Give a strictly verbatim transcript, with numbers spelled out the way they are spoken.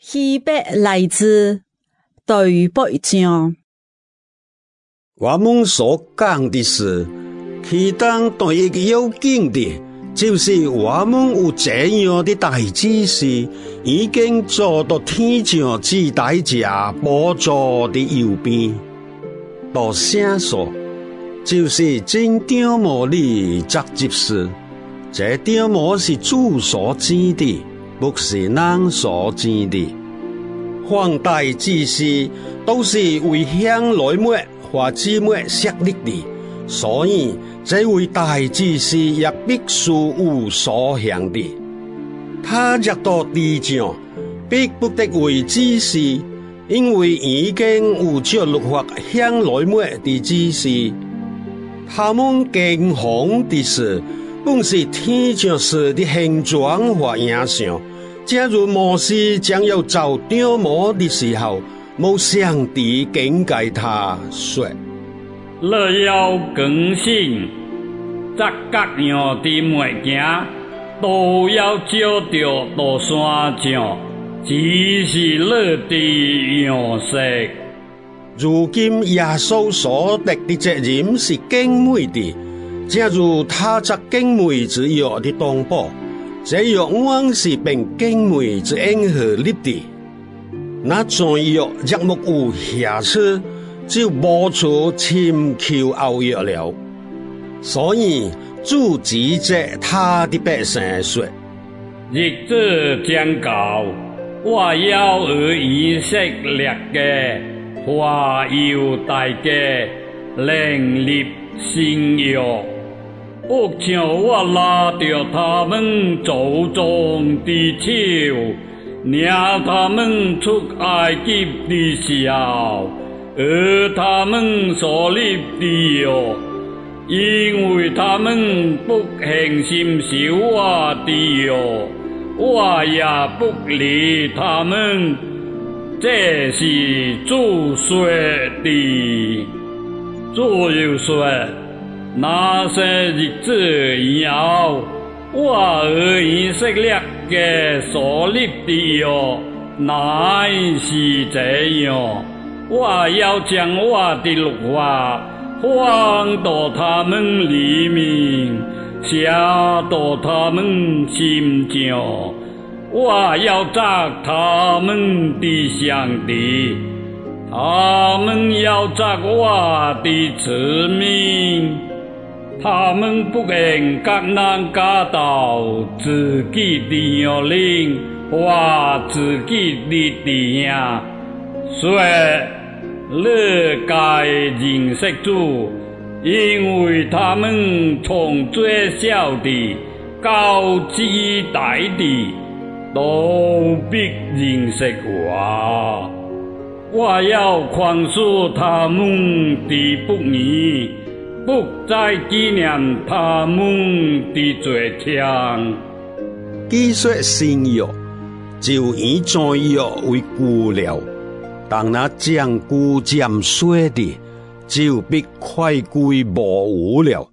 西北来自台北江。 我们所讲的是，其中对一个要紧的，就是我们有这样的大知识，已经做到天上之大家宝座的右边。到写说，就是真张模的直接是，这张模是主所知的，不是人所知的。皇大之事都是为向来末或之末设立的，所以这位大知识也必须有所向的。他入到地上，必不得为知识，因为已经有着律法向来末的知识。他们惊惶的是，本是天上事的形状或影像。假如摩西将要造雕模的时候，冇上帝警戒他说： 你要更新，在各样的物件都要照着大山上，只是你的样式。 如今耶稣所得的责任是敬畏的，假如他在敬畏之约的当报，这约往是并敬畏之应和立的。那在约若木有瑕疵，就无处寻求后约了。所以主指责他的百姓说： 日子将到，我要和以色列嘅华犹大嘅另立新约，不像我拉着他们祖宗的手，领他们出埃及的时候，而他们所立的约，因为他们不恒心守我的约，我也不理他们。这是主说的。主又说：那些日子以后，我和以色列嘅所立的约乃是这样，我要将我的律法放到他们里面，写到他们心中。我要作他们的上帝，他们要作我的子民。他们不能各人加到自己的约令或自己的弟兄，所以你该认识主，因为他们从最小的到最大的都必认识我。我要宽恕他们的不义，不再纪念他们的罪愆。 既说新约，就以旧约为旧了。当那将古渐说的，就必快归无有了。